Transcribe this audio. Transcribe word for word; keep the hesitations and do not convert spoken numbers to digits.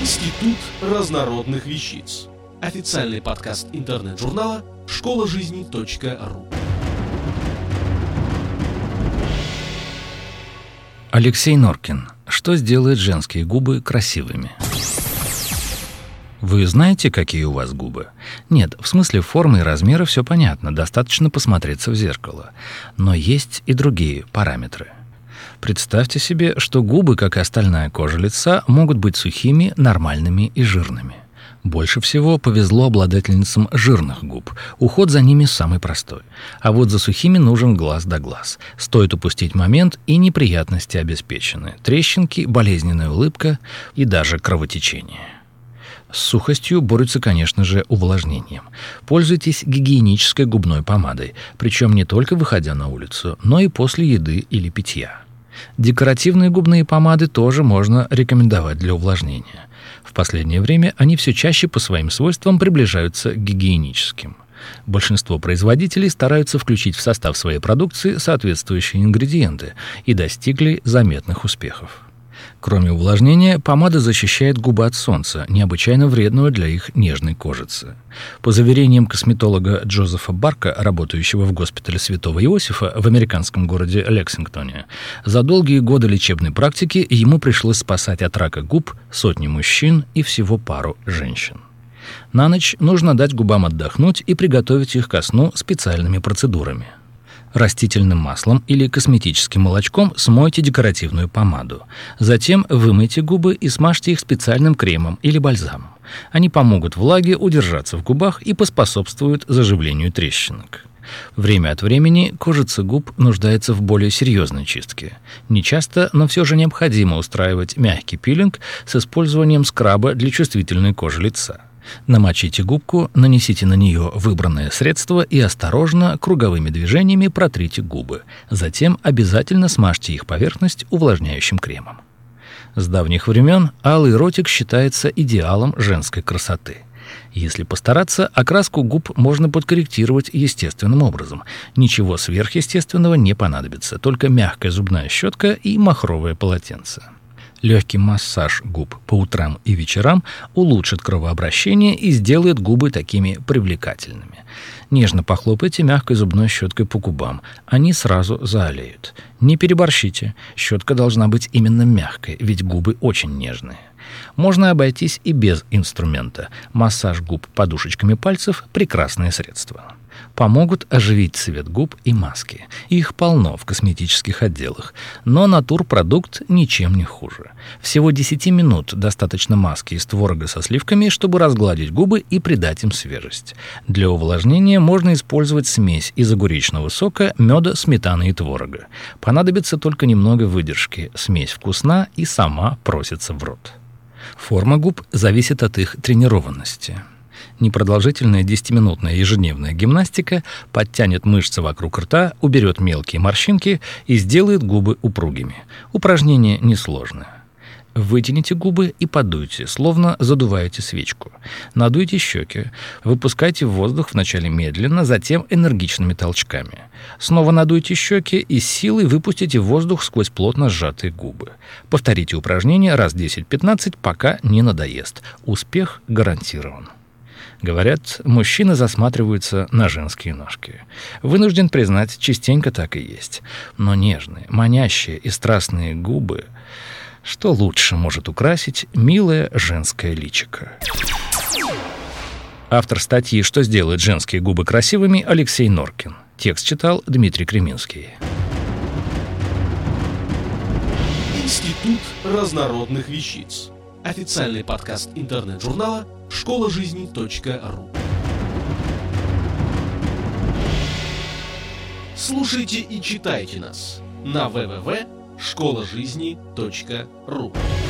Институт разнородных вещиц. Официальный подкаст интернет-журнала школа жизни точка ру. Алексей Норкин. Что сделает женские губы красивыми? Вы знаете, какие у вас губы? Нет, в смысле формы и размера все понятно, достаточно посмотреться в зеркало. Но есть и другие параметры. Представьте себе, что губы, как и остальная кожа лица, могут быть сухими, нормальными и жирными. Больше всего повезло обладательницам жирных губ. Уход за ними самый простой. А вот за сухими нужен глаз да глаз. Стоит упустить момент, и неприятности обеспечены. Трещинки, болезненная улыбка и даже кровотечение. С сухостью борются, конечно же, увлажнением. Пользуйтесь гигиенической губной помадой, причем не только выходя на улицу, но и после еды или питья. Декоративные губные помады тоже можно рекомендовать для увлажнения. В последнее время они все чаще по своим свойствам приближаются к гигиеническим. Большинство производителей стараются включить в состав своей продукции соответствующие ингредиенты и достигли заметных успехов. Кроме увлажнения, помада защищает губы от солнца, необычайно вредного для их нежной кожицы. По заверениям косметолога Джозефа Барка, работающего в госпитале Святого Иосифа в американском городе Лексингтоне, за долгие годы лечебной практики ему пришлось спасать от рака губ сотни мужчин и всего пару женщин. На ночь нужно дать губам отдохнуть и приготовить их ко сну специальными процедурами. Растительным маслом или косметическим молочком смойте декоративную помаду. Затем вымойте губы и смажьте их специальным кремом или бальзамом. Они помогут влаге удержаться в губах и поспособствуют заживлению трещинок. Время от времени кожица губ нуждается в более серьезной чистке. Нечасто, но все же необходимо устраивать мягкий пилинг с использованием скраба для чувствительной кожи лица. Намочите губку, нанесите на нее выбранное средство и осторожно, круговыми движениями протрите губы. Затем обязательно смажьте их поверхность увлажняющим кремом. С давних времен алый ротик считается идеалом женской красоты. Если постараться, окраску губ можно подкорректировать естественным образом. Ничего сверхъестественного не понадобится, только мягкая зубная щетка и махровое полотенце. Легкий массаж губ по утрам и вечерам улучшит кровообращение и сделает губы такими привлекательными. Нежно похлопайте мягкой зубной щеткой по губам, они сразу заолеют. Не переборщите, щетка должна быть именно мягкой, ведь губы очень нежные. Можно обойтись и без инструмента. Массаж губ подушечками пальцев – прекрасное средство. Помогут оживить цвет губ и маски. Их полно в косметических отделах, но натурпродукт ничем не хуже. Всего десять минут достаточно маски из творога со сливками, чтобы разгладить губы и придать им свежесть. Для увлажнения можно использовать смесь из огуречного сока, меда, сметаны и творога. Понадобится только немного выдержки. Смесь вкусна и сама просится в рот. Форма губ зависит от их тренированности. Непродолжительная десятиминутная ежедневная гимнастика подтянет мышцы вокруг рта, уберет мелкие морщинки и сделает губы упругими. Упражнение несложное. Вытяните губы и подуйте, словно задуваете свечку. Надуйте щеки. Выпускайте воздух вначале медленно, затем энергичными толчками. Снова надуйте щеки и с силой выпустите воздух сквозь плотно сжатые губы. Повторите упражнение раз десять-пятнадцать, пока не надоест. Успех гарантирован. Говорят, мужчины засматриваются на женские ножки. Вынужден признать, частенько так и есть. Но нежные, манящие и страстные губы, что лучше может украсить милое женское личико? Автор статьи «Что сделает женские губы красивыми» Алексей Норкин. Текст читал Дмитрий Креминский. Институт разнородных вещиц. Официальный подкаст интернет-журнала школа жизни точка ру. Слушайте и читайте нас на дабл ю дабл ю дабл ю точка школа жизни точка ру.